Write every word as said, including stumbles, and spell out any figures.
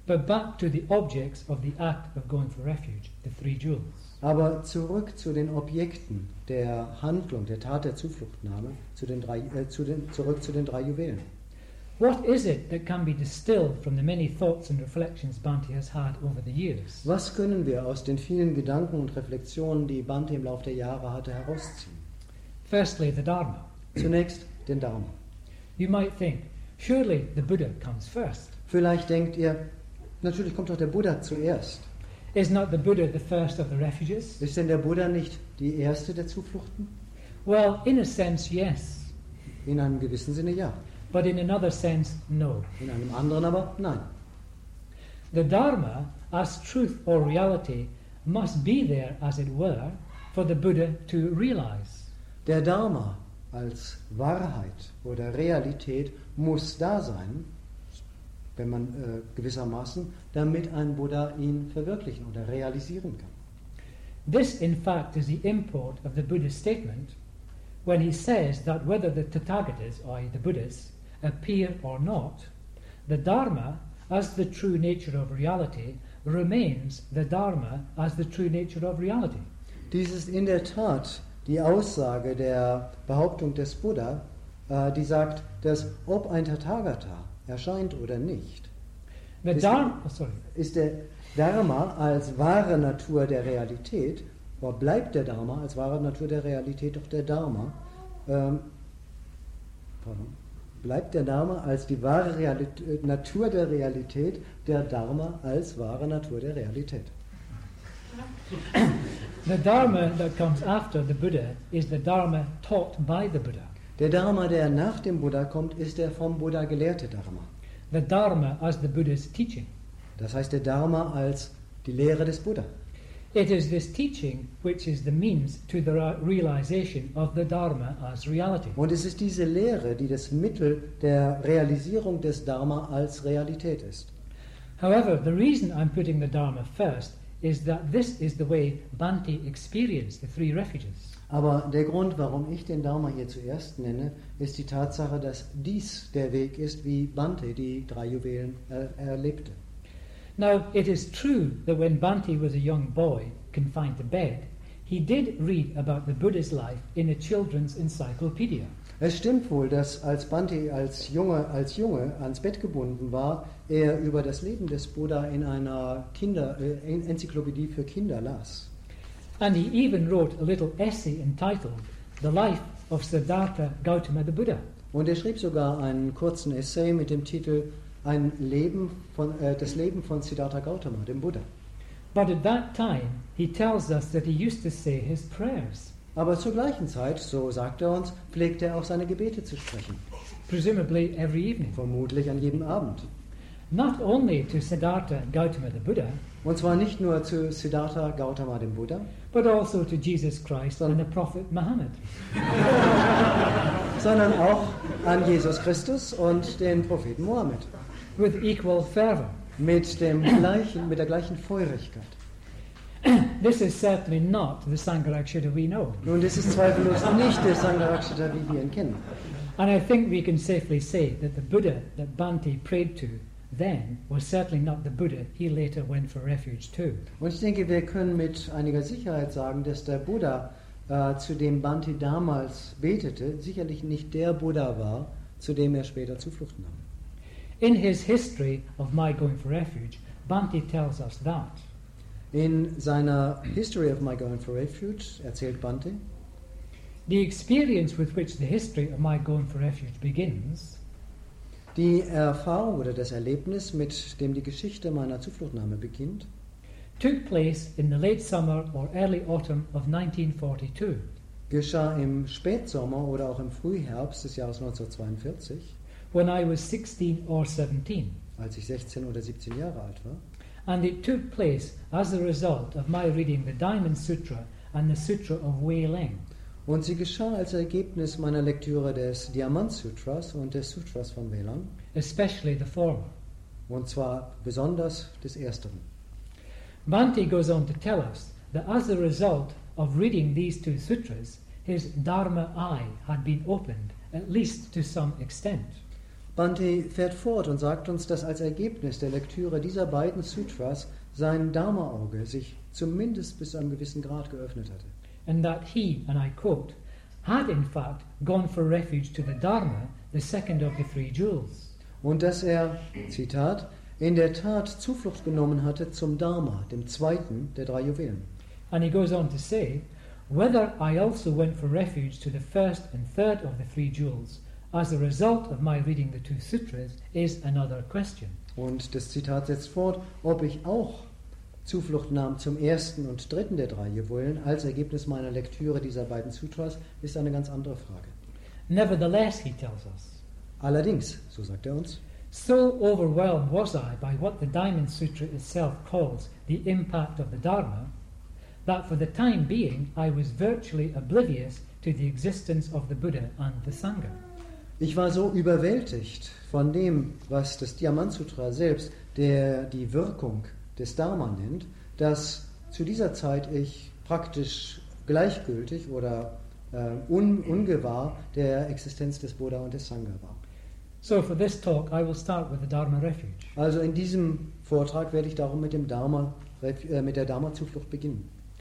But back to the objects of the act of going for refuge, the three jewels. Aber zurück zu den Objekten der Handlung, der Tat der Zufluchtnahme, zu den drei, äh, zu den, zurück zu den drei Juwelen. What is it that can be distilled from the many thoughts and reflections Bhante has had over the years? Was können wir aus den vielen Gedanken und Reflexionen, die Bhante im Laufe der Jahre hatte, herausziehen? Firstly, the Dharma. Zunächst den Dharma. You might think, surely the Buddha comes first. Vielleicht denkt ihr, natürlich kommt doch der Buddha zuerst. Is not the Buddha the first of the refuges? Ist denn der Buddha nicht die erste der Zufluchten? Well, in a sense, yes. In einem gewissen Sinne ja. But in another sense, no. In einem anderen aber nein. The Dharma, as truth or reality, must be there, as it were, for the Buddha to realize. Der Dharma als Wahrheit oder Realität muss da sein, wenn man äh, gewissermaßen, damit ein Buddha ihn verwirklichen oder realisieren kann. This, in fact, is the import of the Buddha's statement when he says that whether the Tathagatas, that is the Buddhas, appear or not, the Dharma, as the true nature of reality, remains the Dharma as the true nature of reality. Dies ist in der Tat die Aussage der Behauptung des Buddha, äh, die sagt, dass ob ein Tathagata erscheint oder nicht, The ist, Dharma, oh, sorry. ist der Dharma als wahre Natur der Realität, oder bleibt der Dharma als wahre Natur der Realität doch der Dharma, ähm, pardon, bleibt der Dharma als die wahre Realität, Natur der Realität, der Dharma als wahre Natur der Realität. The Dharma that comes after the Buddha is the Dharma taught by the Buddha. Der Dharma, der nach dem Buddha kommt, ist der vom Buddha gelehrte Dharma. The Dharma as the Buddha's teaching. Das heißt der Dharma als die Lehre des Buddha. It is this teaching which is the means to the realization of the Dharma as reality. Und es ist diese Lehre, die das Mittel der Realisierung des Dharma als Realität ist. However, the reason I'm putting the Dharma first is that this is the way Bhante experienced the three refuges. Aber der Grund, warum ich den Dharma hier zuerst nenne, ist die Tatsache, dass dies der Weg ist, wie Bhante die drei Juwelen er erlebte. Now, it is true that when Bhante was a young boy, confined to bed, he did read about the Buddha's life in a children's encyclopedia. Es stimmt wohl, dass als Bhante als Junge, als Junge ans Bett gebunden war, er über das Leben des Buddha in einer Kinder, äh, Enzyklopädie für Kinder las. And he even wrote a little essay entitled The Life of Siddhartha Gautama the Buddha. Und er schrieb sogar einen kurzen Essay mit dem Titel Ein Leben von, äh, das Leben von Siddhartha Gautama, dem Buddha. But at that time, he tells us that he used to say his prayers. Aber zur gleichen Zeit, so sagt er uns, pflegte er auch seine Gebete zu sprechen. Presumably every evening. Vermutlich an jedem Abend. Not only to Siddhartha Gautama the Buddha, Und zwar nicht nur zu Siddhartha Gautama, dem Buddha, but also to Jesus Christ and the Prophet Muhammad. sondern auch an Jesus Christus und den Propheten Mohammed. With equal fervor. Mit, dem gleichen, mit der gleichen Feurigkeit. This is certainly not the Sangharakshita we know. Nun, das ist zweifellos nicht der Sangharakshita, wie wir ihn kennen. And I think we can safely say that the Buddha that Bhante prayed to then was certainly not the Buddha he later went for refuge to. Und ich denke, wir können mit einiger Sicherheit sagen, dass der Buddha, äh, zu dem Bhante damals betete, sicherlich nicht der Buddha war, zu dem er später Zuflucht nahm. In his history of my going for refuge, Bhante tells us that. In seiner History of My Going for Refuge erzählt Bhante, The experience with which the history of my going for refuge begins die Erfahrung oder das Erlebnis, mit dem die Geschichte meiner Zufluchtnahme beginnt, took place in the late summer or early autumn of nineteen forty-two. Geschah im Spätsommer oder auch im Frühherbst des Jahres neunzehnhundertzweiundvierzig, when I was sixteen or seventeen. als ich sechzehn oder siebzehn Jahre alt war. And it took place as a result of my reading the Diamond Sutra and the Sutra of Wei Leng. Und sie geschah als Ergebnis meiner Lektüre des Diamant Sutras und des Sutras von Wei Leng, Especially the former. und zwar besonders des Ersteren. Bhante goes on to tell us that as a result of reading these two sutras, his Dharma eye had been opened, at least to some extent. Bhante fährt fort und sagt uns, dass als Ergebnis der Lektüre dieser beiden Sutras sein Dharma-Auge sich zumindest bis zu einem gewissen Grad geöffnet hatte. And that he, and I quote, had in fact gone for refuge to the Dharma, the second of the three jewels. Und dass er, Zitat, in der Tat Zuflucht genommen hatte zum Dharma, dem zweiten der drei Juwelen. And he goes on to say, whether I also went for refuge to the first and third of the three jewels as a result of my reading the two sutras is another question. Und das Zitat setzt fort, ob ich auch Zuflucht nahm zum ersten und dritten der drei Juwelen als Ergebnis meiner Lektüre dieser beiden Sutras, ist eine ganz andere Frage. Nevertheless, he tells us, Allerdings, so sagt er uns, so overwhelmed was I by what the Diamond Sutra itself calls the impact of the Dharma, that for the time being I was virtually oblivious to the existence of the Buddha and the Sangha. ich war so überwältigt von dem, was das Diamantsutra selbst der, die Wirkung des Dharma nennt, dass zu dieser Zeit ich praktisch gleichgültig oder äh, un, ungewahr der Existenz des Buddha und des Sangha war. So for this talk I will start with the Dharma Refuge. Also in diesem Vortrag werde ich darum mit, dem Dharma, äh, mit der Dharma-Zuflucht beginnen.